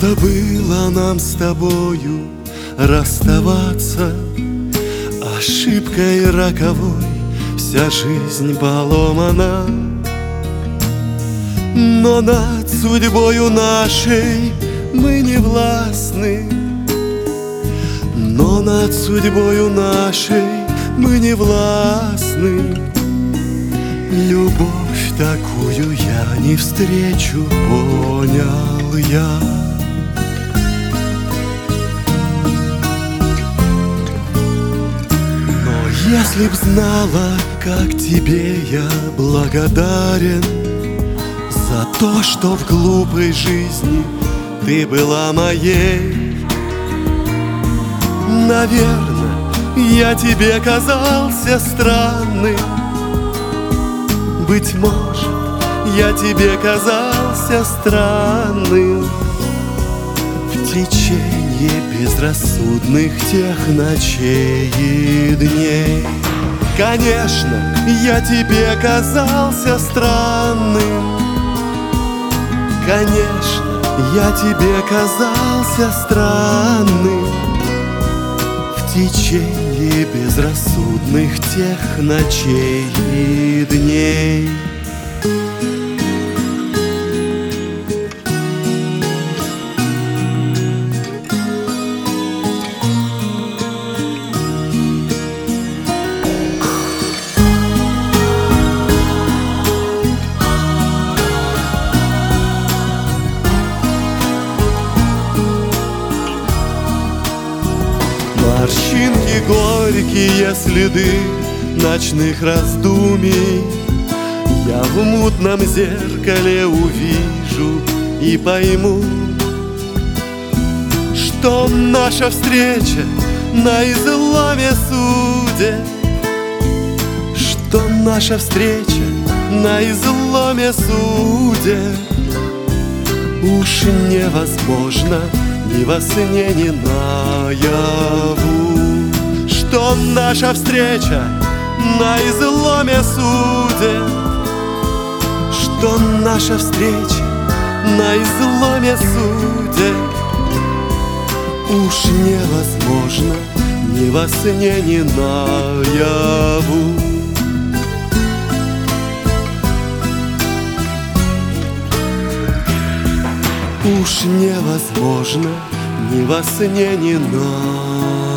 Надо было нам с тобою расставаться, ошибкой роковой вся жизнь поломана. Но над судьбою нашей мы не властны, но над судьбою нашей мы не властны. Любовь такую я не встречу, понял я. Но если б знала, как тебе я благодарен за то, что в глупой жизни ты была моей, наверное, я тебе казался странным. Быть может, я тебе казался странным в течение безрассудных тех ночей и дней. Конечно, я тебе казался странным. Конечно, я тебе казался странным в течение безрассудных тех ночей и дней. Морщинки, горькие следы ночных раздумий я в мутном зеркале увижу и пойму, что наша встреча на изломе судеб, что наша встреча на изломе судеб уж невозможно ни во сне, ни наяву, что наша встреча на изломе судеб, что наша встреча на изломе судеб уж невозможно ни во сне, ни наяву. Уж невозможно ни во сне, ни наяву.